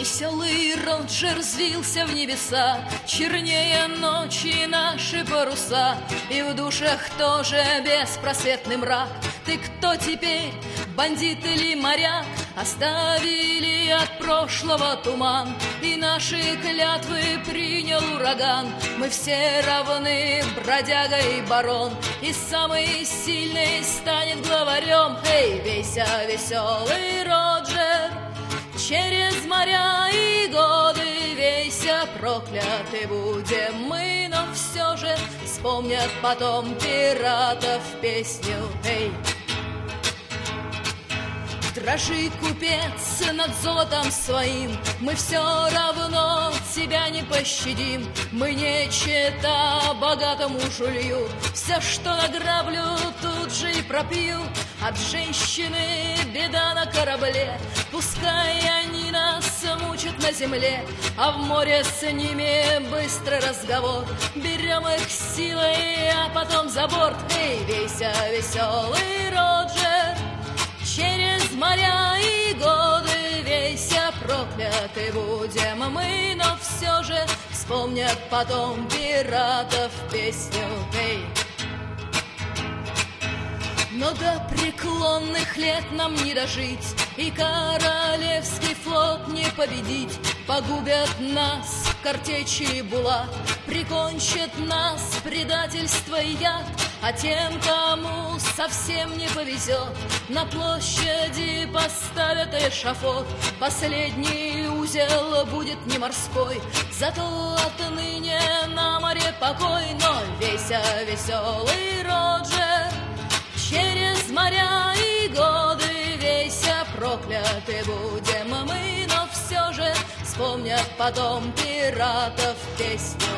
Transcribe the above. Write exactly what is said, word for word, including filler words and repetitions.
Веселый Роджер взвился в небеса, чернее ночи наши паруса, и в душах тоже беспросветный мрак. Ты кто теперь, бандит или моряк? Оставили от прошлого туман, и наши клятвы принял ураган. Мы все равны, бродяга и барон, и самый сильный станет главарем. Эй, вейся, веселый Роджер, через моря и годы вейся, прокляты будем мы, но все же вспомнят потом пиратов песню. Эй! Дрожи, купец, над золотом своим, мы все равно тебя не пощадим. Мы не чета богатому жулью, все, что награблю, тут же и пропью. От женщины беда на корабле, пускай они нас мучат на земле, а в море с ними быстрый разговор. Берем их силой, а потом за борт. Эй, вейся, веселый Роджер, через моря и годы вейся, прокляты будем мы, но все же вспомнят потом пиратов песню. Эй! Но до преклонных лет нам не дожить, и королевский флот не победить. Погубят нас картечи и булат, прикончат нас предательство и яд. А тем, кому совсем не повезет, на площади поставят эшафот. Последний узел будет не морской, зато отныне на море покой. Но вейся, веселый Роджер, через моря и годы вейся, прокляты будем мы, но все же вспомнят потом пиратов песню.